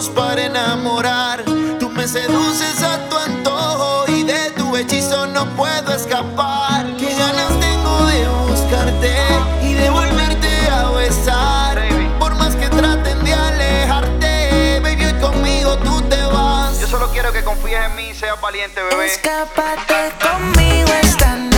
hicimos para enamorar. Tú me seduces a tu antojo y de tu hechizo no puedo escapar. Qué ganas tengo de buscarte y de volverte a besar. Por más que traten de alejarte, baby, hoy conmigo tú te vas. Yo solo quiero que confíes en mí y seas valiente, bebé. Escápate conmigo esta noche.